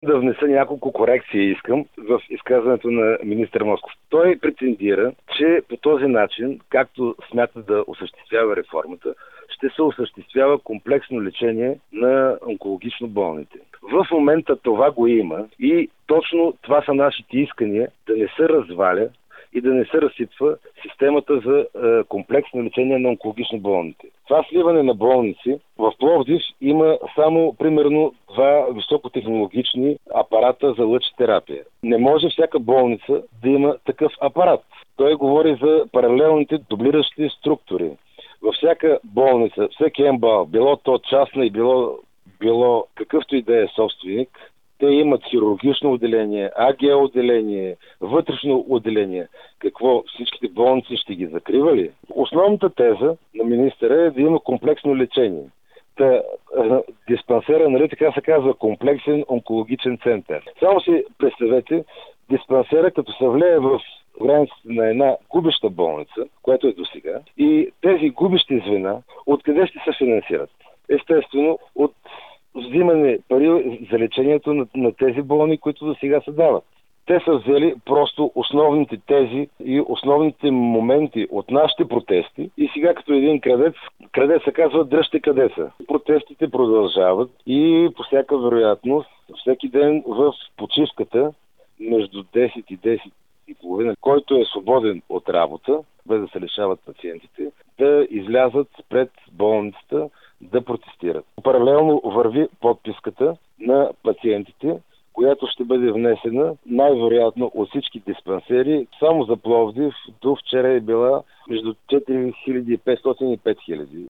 Да внеса няколко корекции искам в изказването на министър Москов. Той претендира, че по този начин, както смята да осъществява реформата, ще се осъществява комплексно лечение на онкологично болните. В момента това го има и точно това са нашите искания да не се разваля и да не се разсипва системата за комплексно лечение на онкологично болните. Това сливане на болници в Пловдив има само примерно 2 високотехнологични апарата за лъчетерапия. Не може всяка болница да има такъв апарат. Той говори за паралелните дублиращи структури. Във всяка болница, всеки МБАЛ, било то частна и било какъвто и да е собственик, те имат хирургично отделение, АГ отделение, вътрешно отделение. Какво, всичките болници ще ги закрива ли? Основната теза на министъра е да има комплексно лечение. Диспансера, нали така се казва, комплексен онкологичен център. Само си представете, диспансера като се влее в границите на една губеща болница, което е досега, и тези губещи звена, откъде ще се финансират? Естествено, от взимане пари за лечението на тези болни, които до сега се дават. Те са взели просто основните тези и основните моменти от нашите протести и сега като един крадец се казва дръжте кадеца. Протестите продължават и по всяка вероятност всеки ден в почивката между 10 и 10 и половина, който е свободен от работа, без да се лишават пациентите, да излязат пред болницата да протестират. Паралелно върви подписката на пациентите, която ще бъде внесена най-вероятно от всички диспансери. Само за Пловдив до вчера е била между 4500 и 5000.